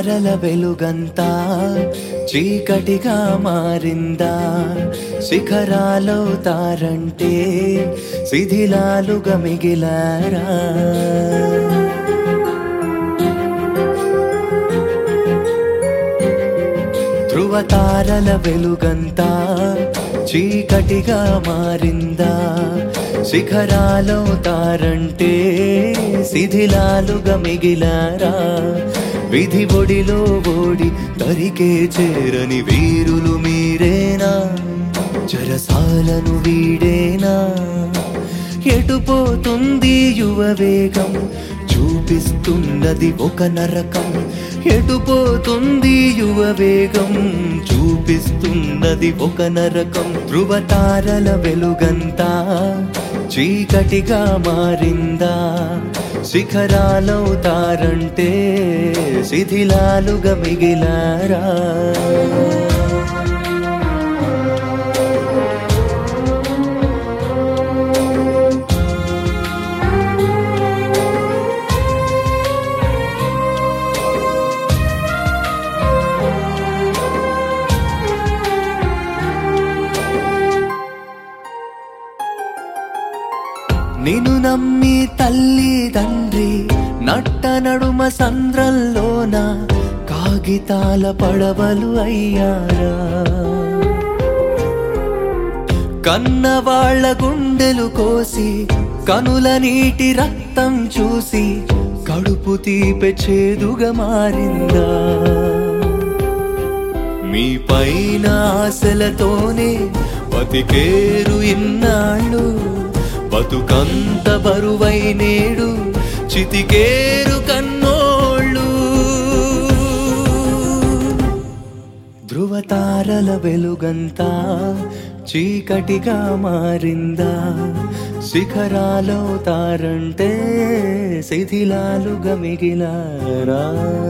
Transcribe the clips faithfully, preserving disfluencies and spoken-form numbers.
తారల వెలుగంతా చీకటిగా మారిందా? శిఖరాలవుతారంటే శిథిలాలుగా మిగిలారా? ధ్రువ తారల వెలుగంతా చీకటిగా మారిందా? శిఖరాలవుతారంటే శిథిలాలుగా మిగిలారా? విధి ఒడిలో ఓడి దరికే చేరని వీరులు మీరేనా? చెరసాలను వీడేనా? ఎటుపోతుంది యువ వేగం? చూపిస్తున్నది ఒక నరకం. ఎటుపోతుంది యువ వేగం? చూపిస్తున్నది ఒక నరకం. ధ్రువ తారల వెలుగంతా చీకటిగా మారిందా? శిఖరాలవుతారంటే శిథిలాలుగా మిగిలారా? నిన్ను నమ్మి తల్లి తండ్రి నట్ట నడుమ సంద్రంలోన కాగితాల పడవలు అయ్యారా? కన్నవాళ్ల గుండెలు కోసి కనుల నీటి రక్తం చూసి కడుపు తీపే చేదుగా మారిందా? మీ పైన ఆశలతోనే బతికేరు ఇన్నాళ్ళు, బతుకంత బరువై నేడు చితికేరు కన్నోళ్ళు. ధ్రువ తారల వెలుగంతా చీకటిగా మారిందా? శిఖరాలవుతారంటే శిథిలాలుగా మిగిలారా?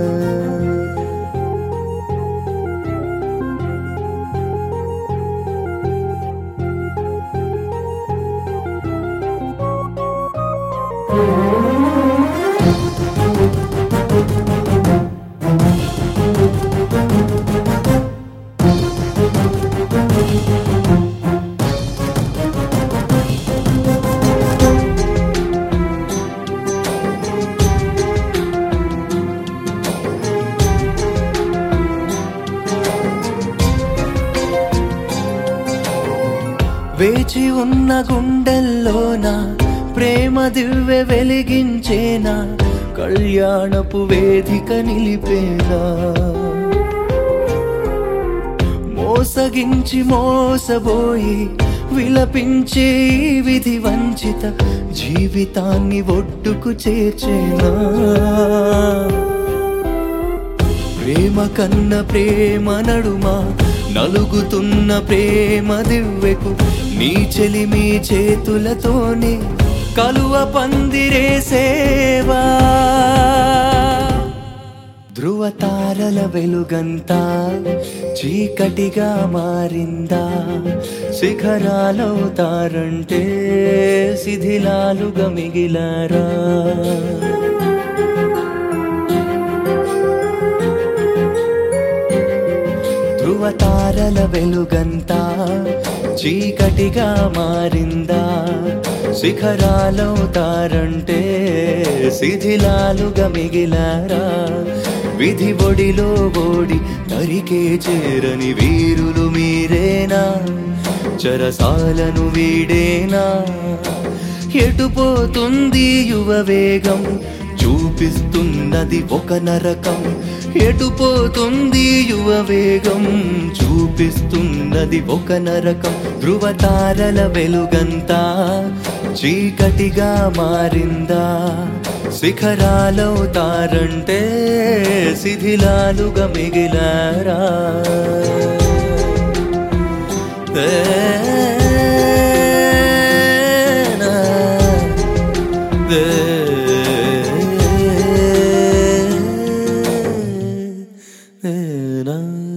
వేచి ఉన్న గుండెల్లోన ప్రేమ దివ్వె వెలిగించేనా? కళ్యాణపు వేదిక నిలిపేనా? మోసగించి మోసబోయి విలపించే విధి వంచిత జీవితాన్ని ఒడ్డుకు చేర్చేనా? ప్రేమ కన్న ప్రేమ నడుమ నలుగుతున్న ప్రేమ దివ్వెకు నీ చెలిమి చేతులతోనే కలువ పందిరేసేవా? ధ్రువ తారల వెలుగంతా చీకటిగా మారిందా? శిఖరాలవుతారంటే శిథిలాలుగా మిగిలారా? ధ్రువ తారల వెలుగంతా చీకటిగా మారిందా? శిఖరాలవుతారంటే శిథిలాలుగా మిగిలారా? విధి ఒడిలో ఓడి దరికే చేరని వీరులు మీరేనా? చెరసాలను వీడేనా? ఎటుపోతుంది యువ వేగం? చూపిస్తున్నది ఒక నరకం. ఎటుపోతుంది యువ వేగం? చూపిస్తున్నది ఒక నరకం. ధ్రువ తారల వెలుగంతా చీకటిగా మారిందా? శిఖరాలవుతారంటే శిథిలాలుగా మిగిలారా? na